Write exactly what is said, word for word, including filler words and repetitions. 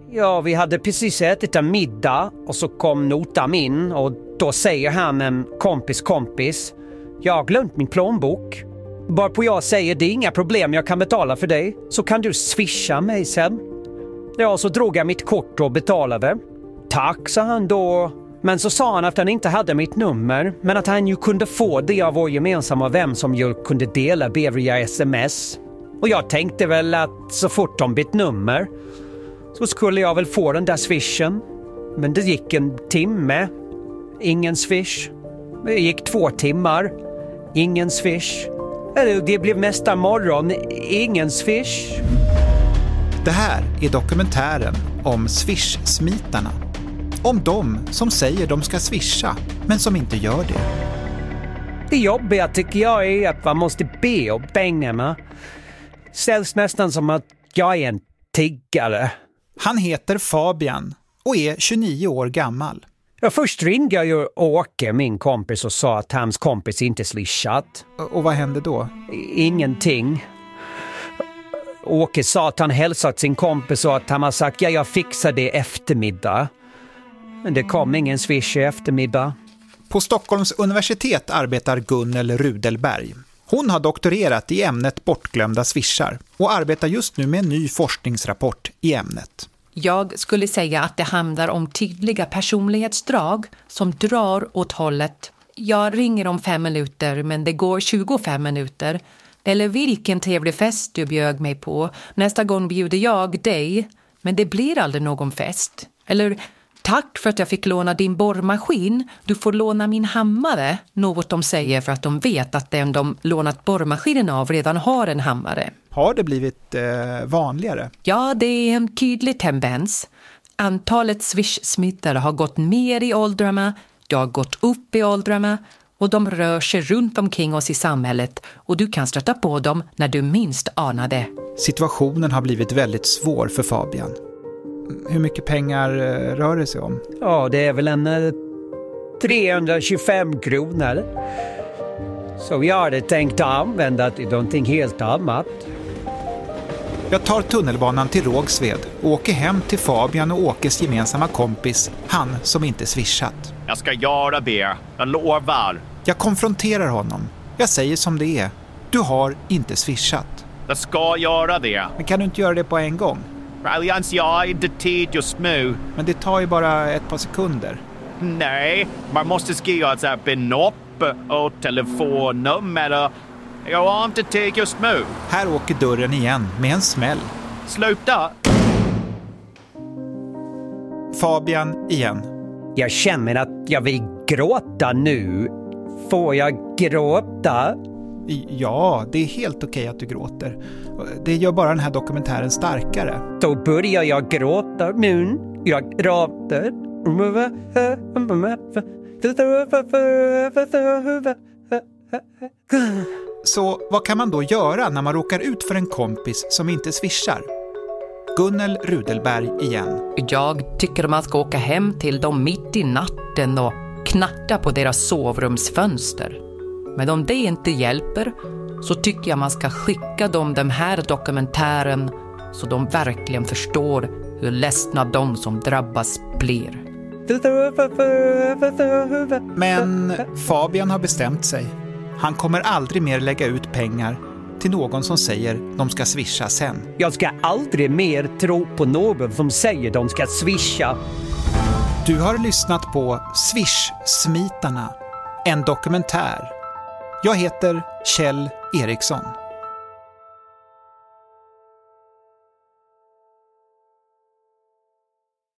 Ja, vi hade precis ätit en middag och så kom notan in och då säger han en kompis kompis: jag har glömt min plånbok. Bara på jag säger, det är inga problem, jag kan betala för dig. Så kan du swisha mig sen. Ja, så drog jag mitt kort och betalade. Tack, sa han då. Men så sa han att han inte hade mitt nummer, men att han ju kunde få det av vår gemensamma vän som ju kunde dela B via sms. Och jag tänkte väl att så fort de bytt nummer så skulle jag väl få den där swishen. Men det gick en timme. Ingen swish. Det gick två timmar. Ingen swish. Det blev nästa morgon. Ingen swish. Det här är dokumentären om swish-smitarna. Om de som säger de ska swisha, men som inte gör det. Det jobbiga tycker jag är att man måste be om pengarna. Ställs nästan som att jag är en tiggare. Han heter Fabian och är tjugonio år gammal. Ja, först ringde jag ju Åke, min kompis, och sa att hans kompis inte swishat. Och vad hände då? Ingenting. Åke sa att han hälsat sin kompis och att han har sagt ja, jag fixar det eftermiddag. Men det kom ingen swish i eftermiddag. På Stockholms universitet arbetar Gunnel Rudelberg. Hon har doktorerat i ämnet bortglömda swishar och arbetar just nu med en ny forskningsrapport i ämnet. Jag skulle säga att det handlar om tydliga personlighetsdrag som drar åt hållet. Jag ringer om fem minuter men det går tjugofem minuter. Eller vilken trevlig fest du bjöd mig på. Nästa gång bjuder jag dig, men det blir aldrig någon fest. Eller tack för att jag fick låna din borrmaskin. Du får låna min hammare. Något de säger för att de vet att den de lånat borrmaskinen av redan har en hammare. Har det blivit eh, vanligare? Ja, det är en tydlig tendens. Antalet swish-smittare har gått ner i åldrarna. Det har gått upp i åldrarna. Och de rör sig runt omkring oss i samhället. Och du kan stöta på dem när du minst anar det. Situationen har blivit väldigt svår för Fabian. Hur mycket pengar eh, rör det sig om? Ja, det är väl en eh, trehundratjugofem kronor. Så jag hade tänkt använda till någonting helt annat. Jag tar tunnelbanan till Rågsved och åker hem till Fabian och Åkes gemensamma kompis, han som inte swishat. Jag ska göra det, jag lovar. Jag konfronterar honom. Jag säger som det är. Du har inte swishat. Jag ska göra det. Men kan du inte göra det på en gång? Allians, jag har inte tid just nu. Men det tar ju bara ett par sekunder. Nej, man måste skriva ett här belopp och telefonnummer. Jag har inte tid just nu. Här åker dörren igen med en smäll. Sluta! Fabian igen. Jag känner att jag vill gråta nu. Får jag gråta? Ja, det är helt okej att du gråter. Det gör bara den här dokumentären starkare. Då börjar jag gråta nu. Jag gråter. Så vad kan man då göra när man råkar ut för en kompis som inte swishar? Gunnel Rudelberg igen. Jag tycker man ska åka hem till dem mitt i natten och knacka på deras sovrumsfönster. Men om det inte hjälper så tycker jag man ska skicka dem den här dokumentären så de verkligen förstår hur ledsna de som drabbas blir. Men Fabian har bestämt sig. Han kommer aldrig mer lägga ut pengar till någon som säger de ska swisha sen. Jag ska aldrig mer tro på någon som säger de ska swisha. Du har lyssnat på Swish-smitarna, en dokumentär. Jag heter Kjell Eriksson.